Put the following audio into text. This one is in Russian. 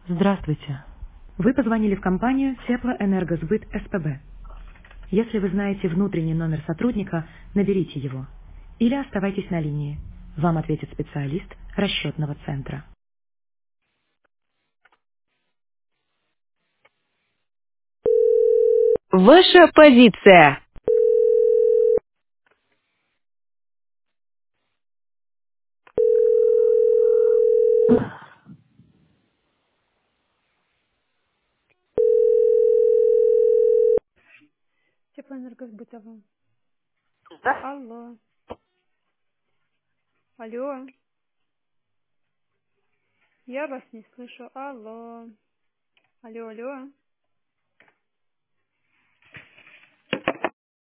Здравствуйте. Вы позвонили в компанию Теплоэнергосбыт СПБ. Если вы знаете внутренний номер сотрудника, наберите его. Или оставайтесь на линии. Вам ответит специалист расчетного центра. Ваша позиция. Теплоэнергосбытовая. Алло. Алло. Я вас не слышу. Алло. Алло, алло.